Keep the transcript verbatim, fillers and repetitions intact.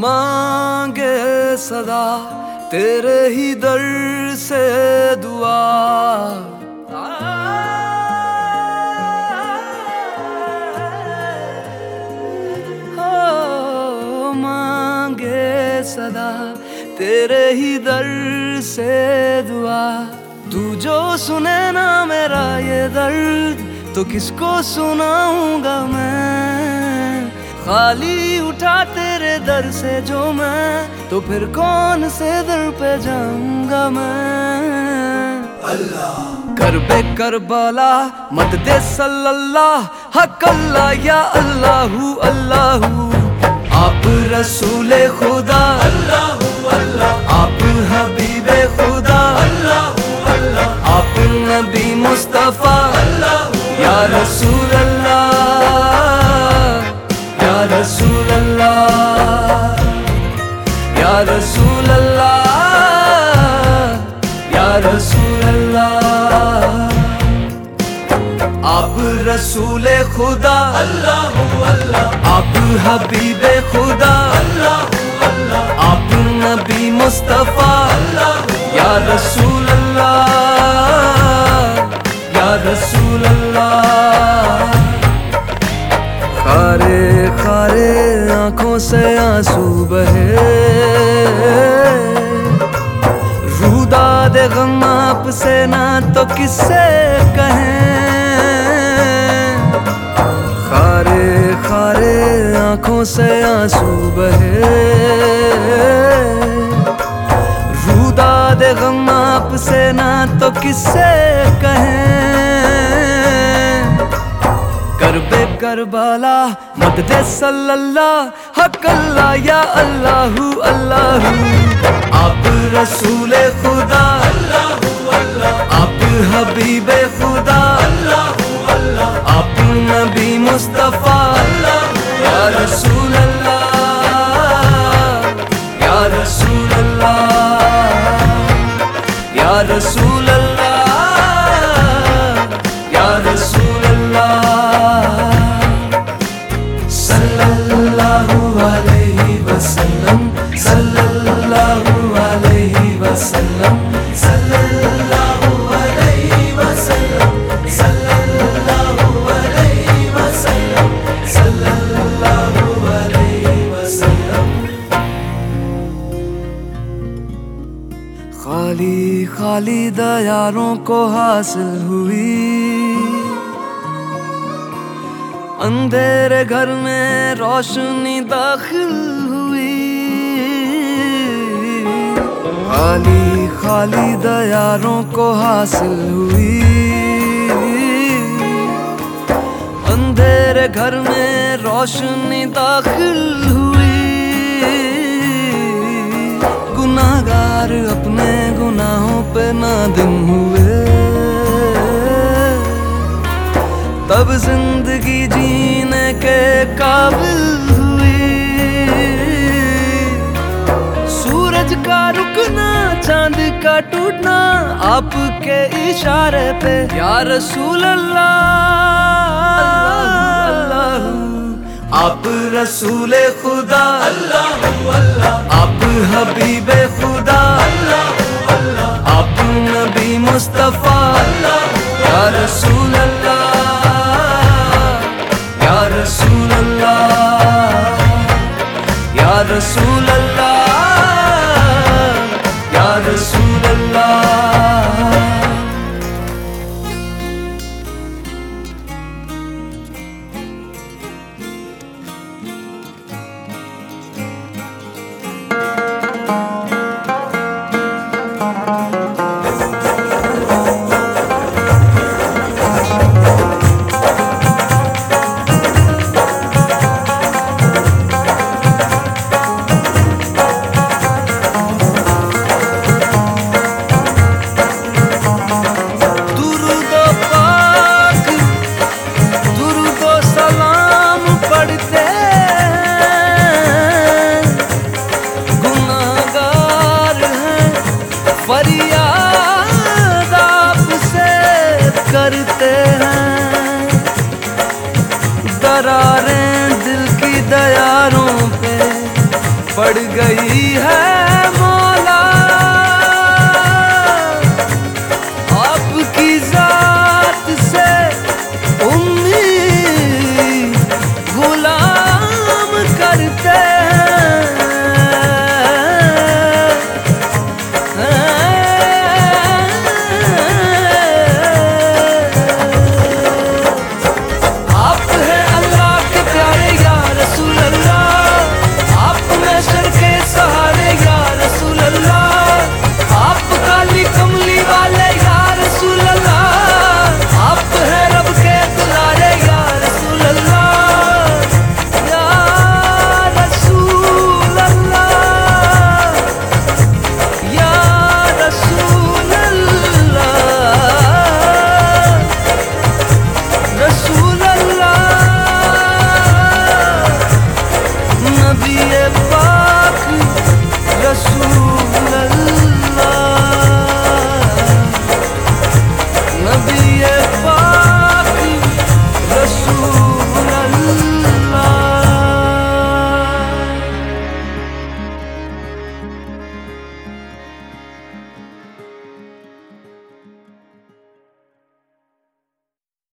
मांगे सदा तेरे ही दर से दुआ। हो मांगे सदा तेरे ही दर से दुआ। तू जो सुने ना मेरा ये दर्द तो किसको सुनाऊंगा मैं। खाली उठा तेरे दर से जो मैं तो फिर कौन से दर पे जाऊंगा मैं। अल्लाह कर बे करबला मत दे सल्लल्लाह हक अल्लाह या अल्लाहू अल्लाहू। आप रसूले खुदा अल्लाहू अल्लाह। आप हबीबे खुदा अल्लाहू अल्लाह। आप नबी मुस्तफा अल्लाहू या रसूल अल्लाह या रसूल अल्लाह या रसूल अल्लाह या रसूल अल्लाह। आप रसूले खुदा अल्लाहू अल्लाह। आप हबीबे खुदा अल्लाहू अल्लाह। आप नबी मुस्तफा अल्लाहू या रसूल अल्लाह या रसूल अल्लाह। खारे खारे आंखों से आंसू बहे रूदा दे गम आप से ना तो किससे कहें। खारे खारे आंखों से आंसू बहे रूदा दे गम आप से ना तो किससे कहें। कर बे करबला मत दे सल्लल्लाह हक अल्लाह या अल्लाहू अल्लाहू। आप रसूले खुदा अल्लाहू अल्लाह। आप हबीबे खुदा अल्लाहू अल्लाह। आप नबी मुस्तफा अल्लाहू या रसूल अल्लाह या रसूल अल्लाह या रसूल अल्लाह या रसूल अल्लाह। सल्लल्लाहु अलैहि वसल्लम सल्लल्लाहु अलैहि वसल्लम सल्लल्लाहु अलैहि वसल्लम सल्लल्लाहु अलैहि वसल्लम सल्लल्लाहु अलैहि वसल्लम। खाली खाली दयारों को हासिल हुई अंधेरे घर में रोशनी दाखिल हुई। खाली खाली दयारों को हासिल हुई अंधेरे घर में रोशनी दाखिल हुई। गुनाहगार अपने गुनाहों पे नादिम हुए तब जिंदगी जीने के काबिल हुई। सूरज का रुकना चांद का टूटना आपके इशारे पे या रसूल अल्लाह अल्लाह। आप रसूले खुदा अल्लाहू अल्लाह। आप हबीबे खुदा अल्लाहू अल्लाह। आप नबी मुस्तफा अल्लाहू या रसूल अल्लाह या रसूल अल्लाह या रसूल अल्लाह या रसूल अल्लाह। फरियाद आपसे करते हैं दरारें दिल की दयारों पे पड़ गई है